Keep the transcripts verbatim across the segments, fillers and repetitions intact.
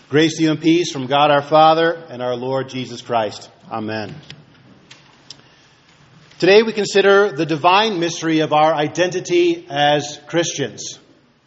Grace to you and peace from God our Father and our Lord Jesus Christ. Amen. Today we consider the divine mystery of our identity as Christians.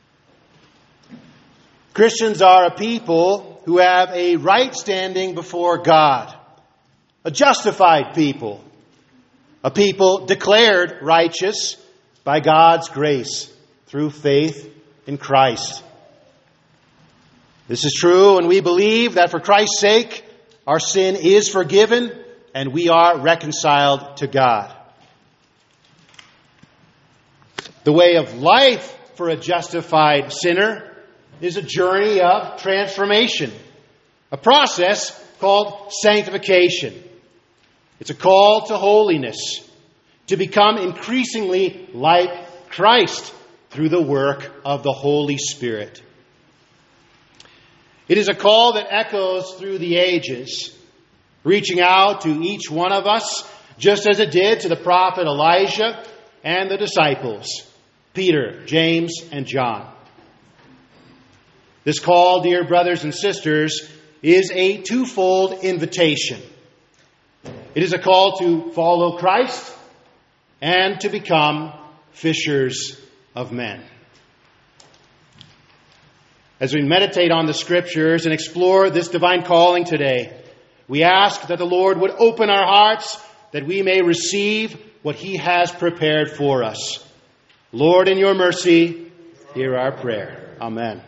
Christians are a people who have a right standing before God, a justified people, a people declared righteous by God's grace through faith in Christ. This is true, and we believe that for Christ's sake, our sin is forgiven and we are reconciled to God. The way of life for a justified sinner is a journey of transformation, a process called sanctification. It's a call to holiness, to become increasingly like Christ through the work of the Holy Spirit. It is a call that echoes through the ages, reaching out to each one of us, just as it did to the prophet Elijah and the disciples, Peter, James, and John. This call, dear brothers and sisters, is a twofold invitation. It is a call to follow Christ and to become fishers of men. As we meditate on the Scriptures and explore this divine calling today, we ask that the Lord would open our hearts that we may receive what He has prepared for us. Lord, in your mercy, hear our prayer. Amen.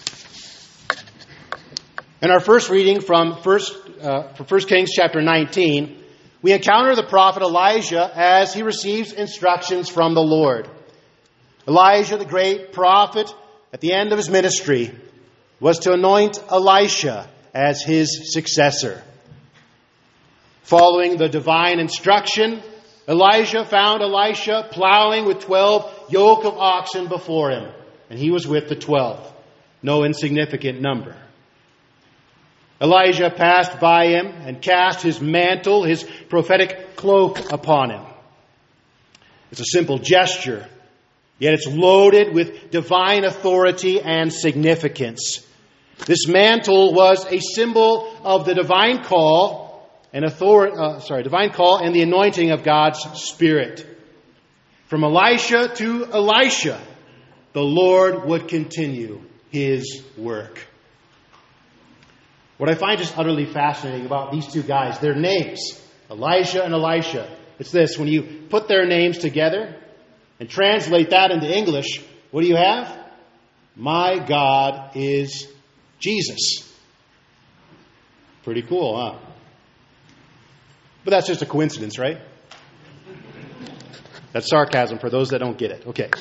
In our first reading from First, uh, from First Kings chapter nineteen, we encounter the prophet Elijah as he receives instructions from the Lord. Elijah, the great prophet, at the end of his ministry, was to anoint Elisha as his successor. Following the divine instruction, Elijah found Elisha plowing with twelve yoke of oxen before him, and he was with the twelve, no insignificant number. Elijah passed by him and cast his mantle, his prophetic cloak, upon him. It's a simple gesture, yet it's loaded with divine authority and significance. This mantle was a symbol of the divine call and authority, uh, sorry, divine call and the anointing of God's Spirit. From Elisha to Elisha, the Lord would continue His work. What I find just utterly fascinating about these two guys, their names, Elijah and Elisha, it's this: when you put their names together and translate that into English, what do you have? My God is Jesus. Pretty cool, huh? But that's just a coincidence, right? That's sarcasm for those that don't get it. Okay.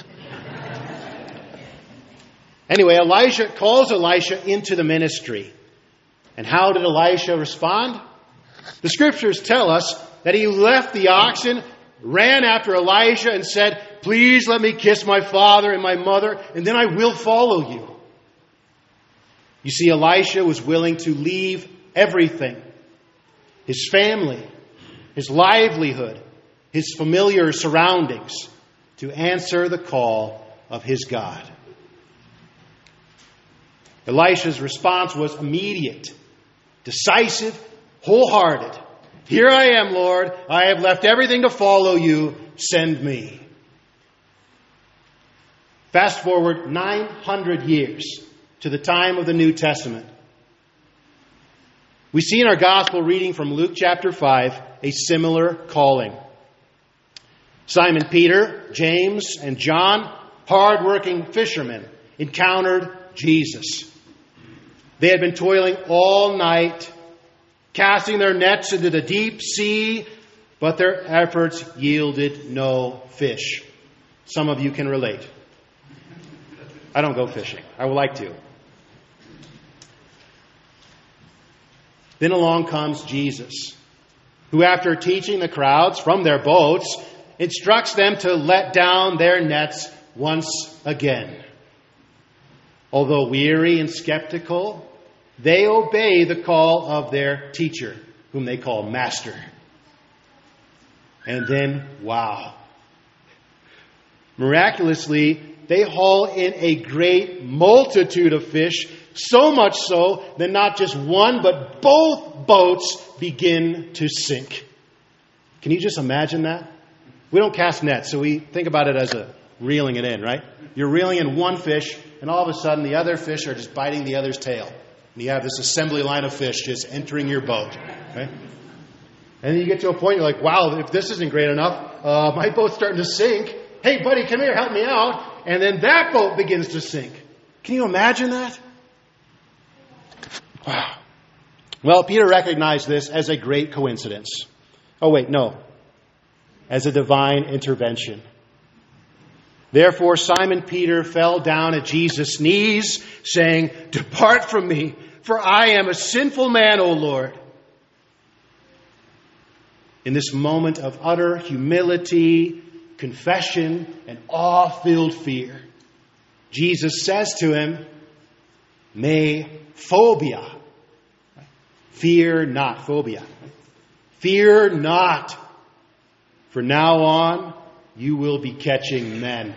Anyway, Elijah calls Elisha into the ministry. And how did Elisha respond? The Scriptures tell us that he left the oxen, ran after Elijah, and said, "Please let me kiss my father and my mother, and then I will follow you." You see, Elisha was willing to leave everything: his family, his livelihood, his familiar surroundings, to answer the call of his God. Elisha's response was immediate, decisive, wholehearted. "Here I am, Lord. I have left everything to follow you. Send me." Fast forward nine hundred years to the time of the New Testament. We see in our gospel reading from Luke chapter five a similar calling. Simon Peter, James, and John, hard-working fishermen, encountered Jesus. They had been toiling all night, casting their nets into the deep sea, but their efforts yielded no fish. Some of you can relate. I don't go fishing. I would like to. Then along comes Jesus, who, after teaching the crowds from their boats, instructs them to let down their nets once again. Although weary and skeptical, they obey the call of their teacher, whom they call Master. And then, wow. Miraculously, they haul in a great multitude of fish, so much so that not just one, but both boats begin to sink. Can you just imagine that? We don't cast nets, so we think about it as a reeling it in, right? You're reeling in one fish, and all of a sudden the other fish are just biting the other's tail. And you have this assembly line of fish just entering your boat. Okay? And then you get to a point, you're like, wow, if this isn't great enough, uh, my boat's starting to sink. Hey, buddy, come here, help me out. And then that boat begins to sink. Can you imagine that? Wow. Well, Peter recognized this as a great coincidence. Oh, wait, no. As a divine intervention. Therefore, Simon Peter fell down at Jesus' knees, saying, "Depart from me, for I am a sinful man, O Lord." In this moment of utter humility, confession, and awe-filled fear, Jesus says to him, "Me phobia." Fear not, phobia. Fear not. For now on, you will be catching men.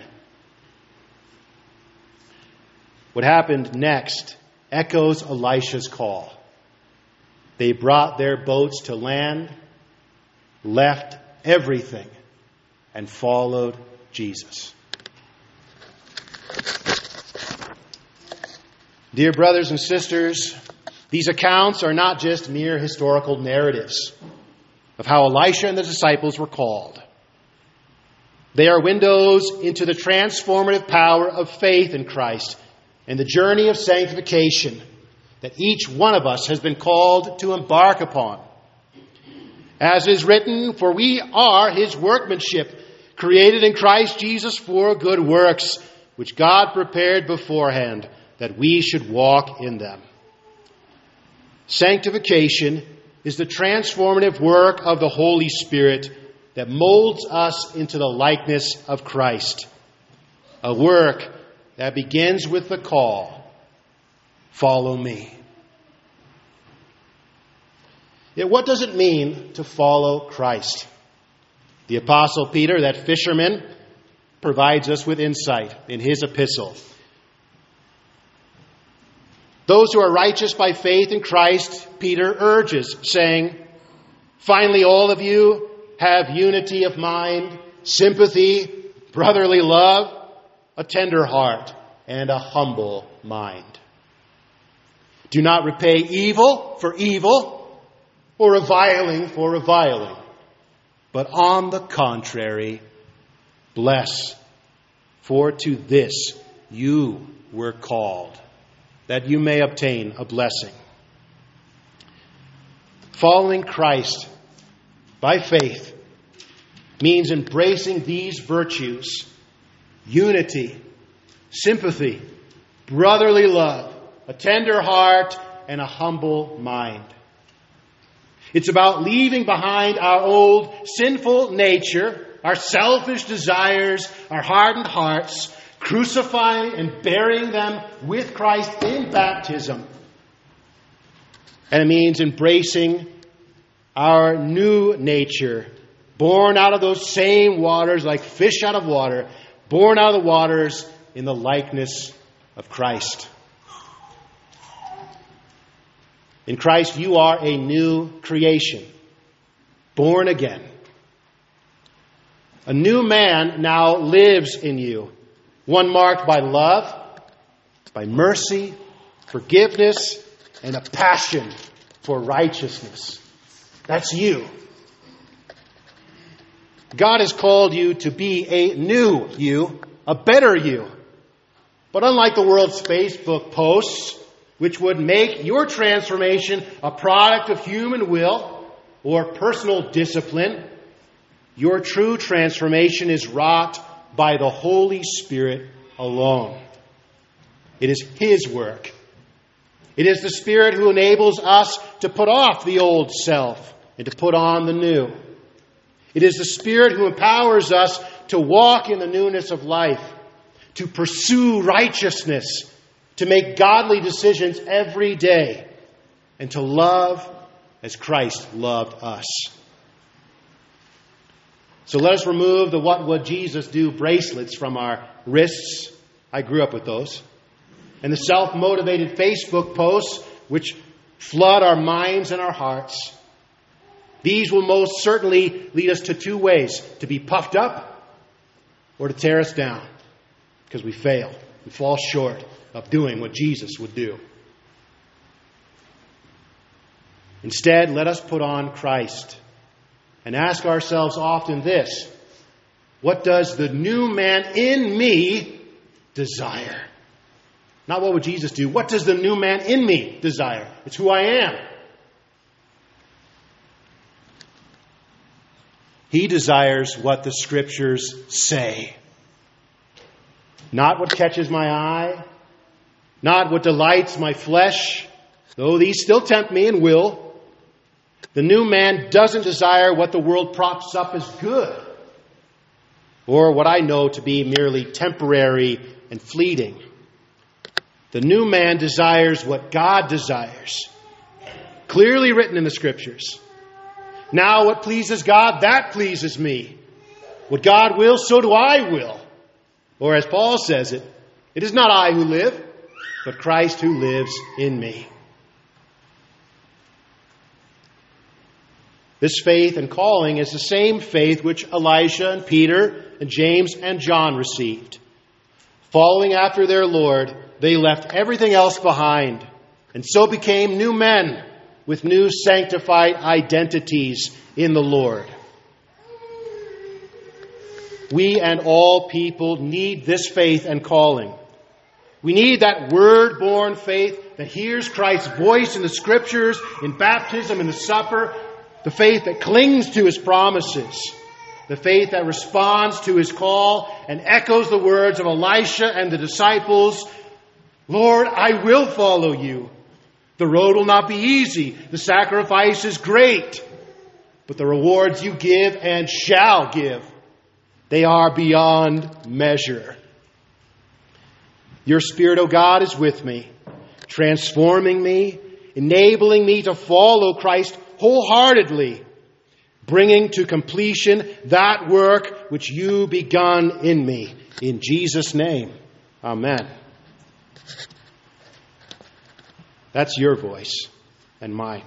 What happened next echoes Elisha's call. They brought their boats to land, left everything, and followed Jesus. Dear brothers and sisters, these accounts are not just mere historical narratives of how Elisha and the disciples were called. They are windows into the transformative power of faith in Christ and the journey of sanctification that each one of us has been called to embark upon. As is written, for we are His workmanship, created in Christ Jesus for good works, which God prepared beforehand that we should walk in them. Sanctification is the transformative work of the Holy Spirit that molds us into the likeness of Christ. A work that begins with the call, "Follow me." Yet what does it mean to follow Christ? The Apostle Peter, that fisherman, provides us with insight in his epistle. Those who are righteous by faith in Christ, Peter urges, saying, "Finally, all of you have unity of mind, sympathy, brotherly love, a tender heart, and a humble mind. Do not repay evil for evil or reviling for reviling, but on the contrary, bless, for to this you were called, that you may obtain a blessing." Following Christ by faith means embracing these virtues: unity, sympathy, brotherly love, a tender heart, and a humble mind. It's about leaving behind our old sinful nature, our selfish desires, our hardened hearts, crucifying and burying them with Christ in baptism. And it means embracing our new nature, born out of those same waters, like fish out of water, born out of the waters in the likeness of Christ. In Christ, you are a new creation, born again. A new man now lives in you, one marked by love, by mercy, forgiveness, and a passion for righteousness. That's you. God has called you to be a new you, a better you. But unlike the world's Facebook posts, which would make your transformation a product of human will or personal discipline, your true transformation is wrought by the Holy Spirit alone. It is His work. It is the Spirit who enables us to put off the old self and to put on the new. It is the Spirit who empowers us to walk in the newness of life, to pursue righteousness, to make godly decisions every day, and to love as Christ loved us. So let us remove the "What would Jesus do" bracelets from our wrists. I grew up with those. and the self-motivated Facebook posts which flood our minds and our hearts. These will most certainly lead us to two ways: to be puffed up or to tear us down, because we fail. We fall short of doing what Jesus would do. Instead, let us put on Christ and ask ourselves often this: what does the new man in me desire? Not what would Jesus do. What does the new man in me desire? It's who I am. He desires what the Scriptures say. Not what catches my eye. Not what delights my flesh, though these still tempt me and will. The new man doesn't desire what the world props up as good, or what I know to be merely temporary and fleeting. The new man desires what God desires, clearly written in the Scriptures. Now what pleases God, that pleases me. What God wills, so do I will. Or as Paul says it, it is not I who live, but Christ who lives in me. This faith and calling is the same faith which Elisha and Peter and James and John received. Following after their Lord, they left everything else behind, and so became new men with new sanctified identities in the Lord. We and all people need this faith and calling. We need that word-born faith that hears Christ's voice in the Scriptures, in baptism, in the supper, the faith that clings to His promises, the faith that responds to His call and echoes the words of Elisha and the disciples: Lord, I will follow you. The road will not be easy. The sacrifice is great. But the rewards you give and shall give, they are beyond measure. Your Spirit, O God, is with me, transforming me, enabling me to follow Christ wholeheartedly, bringing to completion that work which you begun in me. In Jesus' name, amen. That's your voice and mine.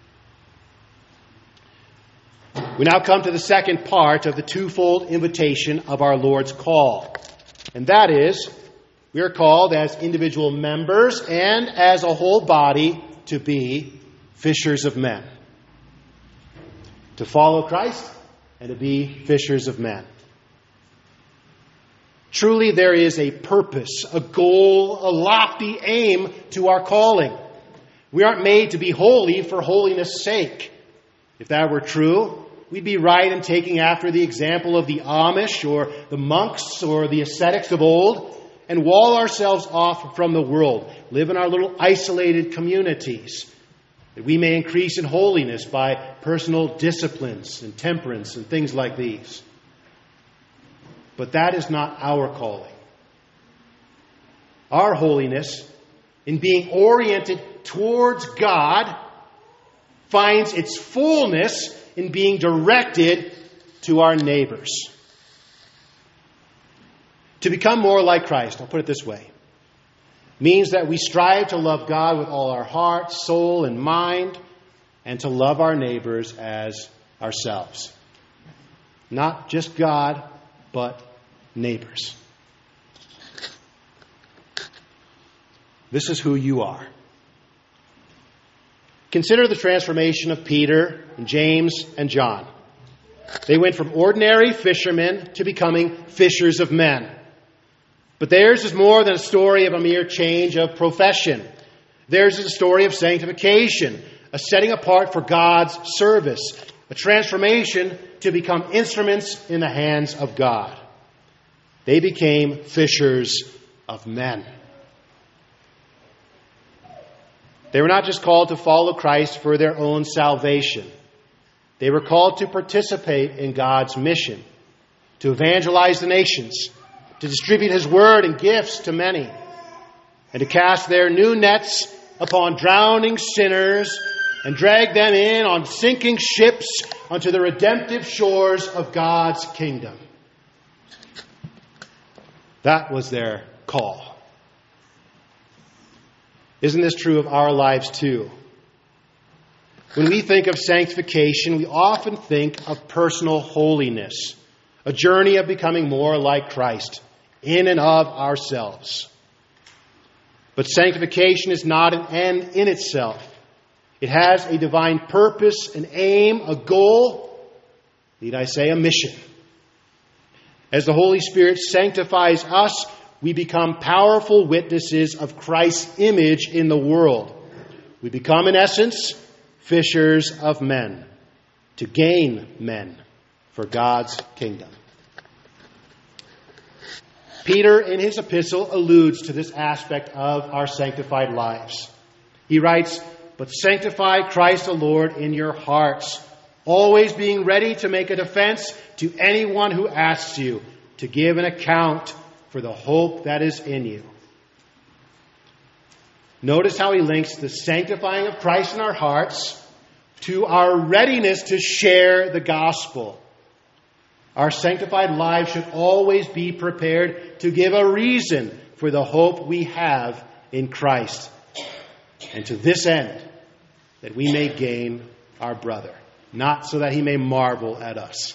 We now come to the second part of the twofold invitation of our Lord's call. And that is, we are called as individual members and as a whole body to be fishers of men. To follow Christ and to be fishers of men. Truly, there is a purpose, a goal, a lofty aim to our calling. We aren't made to be holy for holiness' sake. If that were true, we'd be right in taking after the example of the Amish or the monks or the ascetics of old and wall ourselves off from the world, live in our little isolated communities, that we may increase in holiness by personal disciplines and temperance and things like these. But that is not our calling. Our holiness, in being oriented towards God, finds its fullness in being directed to our neighbors. To become more like Christ, I'll put it this way, means that we strive to love God with all our heart, soul, and mind, and to love our neighbors as ourselves. Not just God, but neighbors. This is who you are. Consider the transformation of Peter and James and John. They went from ordinary fishermen to becoming fishers of men. But theirs is more than a story of a mere change of profession. Theirs is a story of sanctification, a setting apart for God's service, a transformation to become instruments in the hands of God. They became fishers of men. They were not just called to follow Christ for their own salvation. They were called to participate in God's mission, to evangelize the nations, to distribute His word and gifts to many, and to cast their new nets upon drowning sinners and drag them in on sinking ships onto the redemptive shores of God's kingdom. That was their call. Isn't this true of our lives too? When we think of sanctification, we often think of personal holiness, a journey of becoming more like Christ in and of ourselves. But sanctification is not an end in itself. It has a divine purpose, an aim, a goal, need I say, a mission. As the Holy Spirit sanctifies us, we become powerful witnesses of Christ's image in the world. We become, in essence, fishers of men, to gain men for God's kingdom. Peter, in his epistle, alludes to this aspect of our sanctified lives. He writes, "But sanctify Christ the Lord in your hearts, always being ready to make a defense to anyone who asks you to give an account for the hope that is in you." Notice how he links the sanctifying of Christ in our hearts to our readiness to share the gospel. Our sanctified lives should always be prepared to give a reason for the hope we have in Christ. And to this end, that we may gain our brother, not so that he may marvel at us.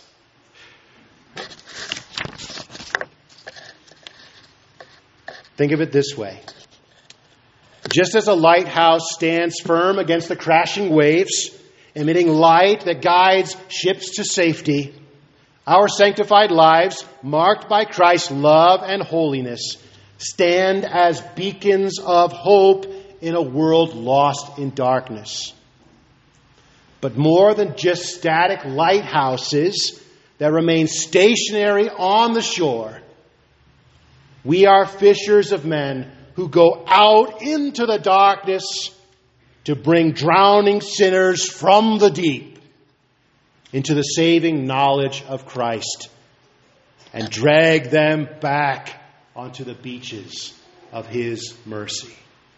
Think of it this way. Just as a lighthouse stands firm against the crashing waves, emitting light that guides ships to safety, our sanctified lives, marked by Christ's love and holiness, stand as beacons of hope in a world lost in darkness. But more than just static lighthouses that remain stationary on the shore, we are fishers of men who go out into the darkness to bring drowning sinners from the deep into the saving knowledge of Christ and drag them back onto the beaches of His mercy.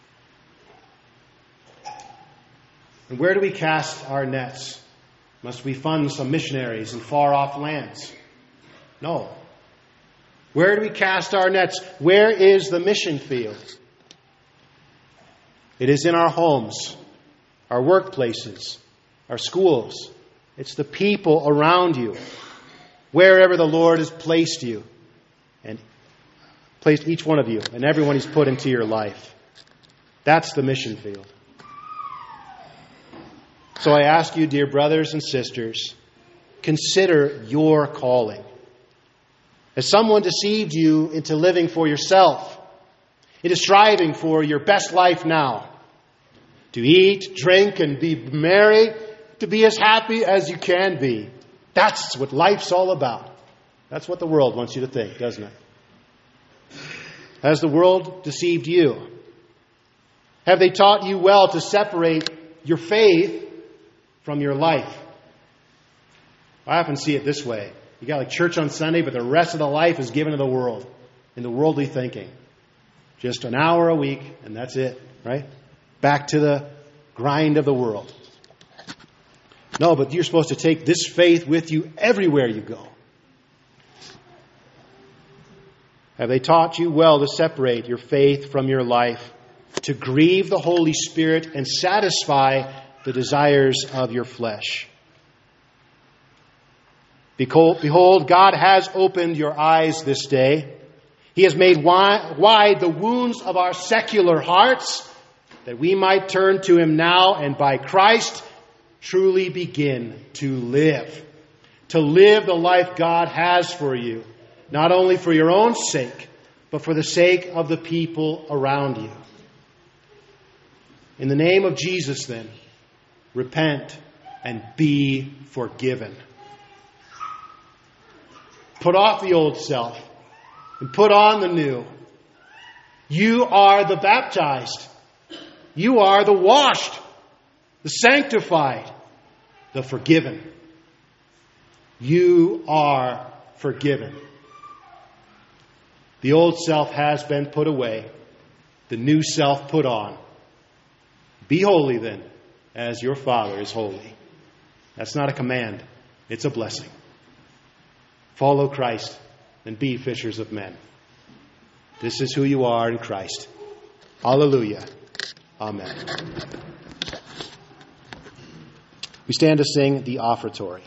And where do we cast our nets? Must we fund some missionaries in far-off lands? No. Where do we cast our nets? Where is the mission field? It is in our homes, our workplaces, our schools. It's the people around you, wherever the Lord has placed you, and placed each one of you, and everyone He's put into your life. That's the mission field. So I ask you, dear brothers and sisters, consider your calling. Has someone deceived you into living for yourself, into striving for your best life now? To eat, drink, and be merry, to be as happy as you can be. That's what life's all about. That's what the world wants you to think, doesn't it? Has the world deceived you? Have they taught you well to separate your faith from your life? I often see it this way. You got like church on Sunday, but the rest of the life is given to the world, in the worldly thinking. Just an hour a week, and that's it, right? Back to the grind of the world. No, but you're supposed to take this faith with you everywhere you go. Have they taught you well to separate your faith from your life, to grieve the Holy Spirit and satisfy the desires of your flesh? Behold, God has opened your eyes this day. He has made wide the wounds of our secular hearts, that we might turn to Him now and by Christ truly begin to live. To live the life God has for you, not only for your own sake, but for the sake of the people around you. In the name of Jesus, then, repent and be forgiven. Put off the old self and put on the new. You are the baptized. You are the washed, the sanctified, the forgiven. You are forgiven. The old self has been put away, the new self put on. Be holy then, as your Father is holy. That's not a command, it's a blessing. Follow Christ and be fishers of men. This is who you are in Christ. Hallelujah. Amen. We stand to sing the offertory.